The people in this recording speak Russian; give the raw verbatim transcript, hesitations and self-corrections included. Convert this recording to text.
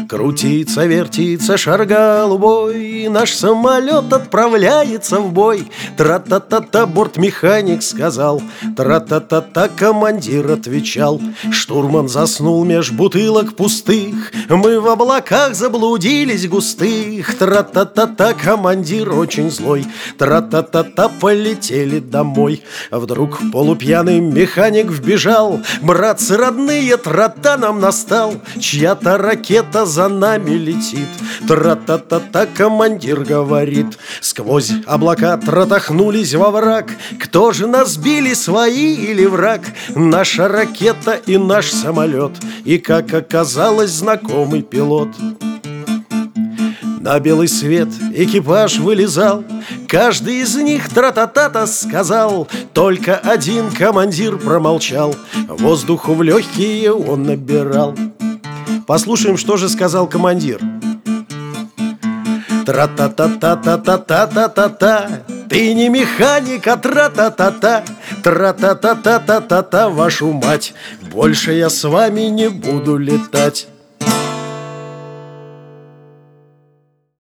Крутится, вертится шар голубой, наш самолет отправляется в бой. Тра-та-та-та, бортмеханик сказал, тра-та-та-та, командир отвечал. Штурман заснул меж бутылок пустых, мы в облаках заблудились густых. Тра-та-та-та, командир очень злой, тра-та-та-та, полетели домой. Вдруг полупьяный механик вбежал, братцы родные, тра-та нам настал. Чья-то ракета за нами летит, тра-та-та-та, командир говорит. Сквозь облака тратахнулись во враг. Кто же нас били, свои или враг? Наша ракета и наш самолет, и, как оказалось, знакомый пилот. На белый свет экипаж вылезал, каждый из них тра-та-та-та сказал. Только один командир промолчал, воздуху в легкие он набирал. Послушаем, что же сказал командир. Тра-та-та-та-та-та-та-та-та-та, ты не механик, а тра-та-та-та. Тра-та-та-та-та-та-та, вашу мать, больше я с вами не буду летать.